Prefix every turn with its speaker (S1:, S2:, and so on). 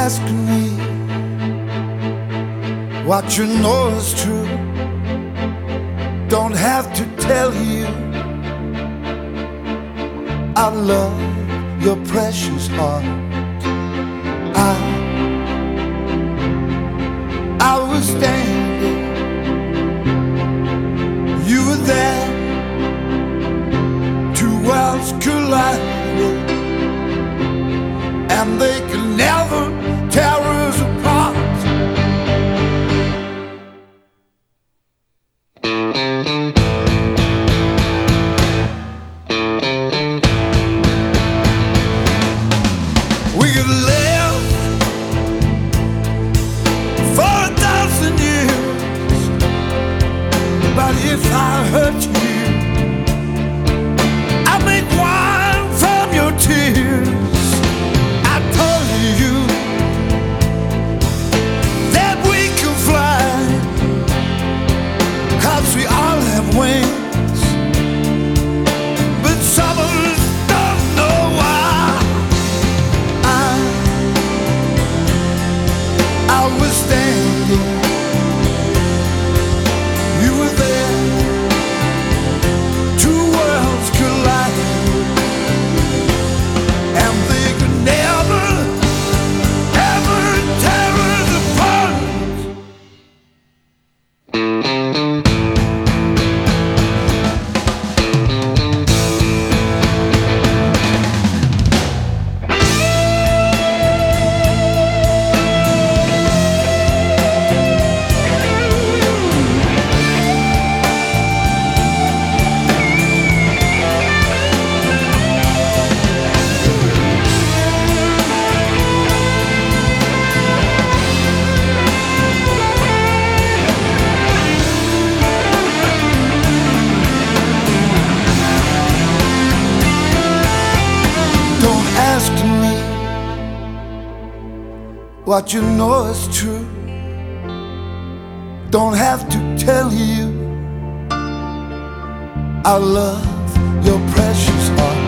S1: ask me what you know is true. Don't have to tell you I love your precious heart. I was standing, you were there, two worlds collided, and they could never tear us apart. We could live for 1,000 years, but if I hurt you, I make wine from your tears. I told you that we can fly, 'cause we all have wings, but some of us don't know why. I was standing, you were there, two worlds collided, and they could never, ever tear us apart. Don't ask me what you know is true. Don't have to tell you I love your precious heart.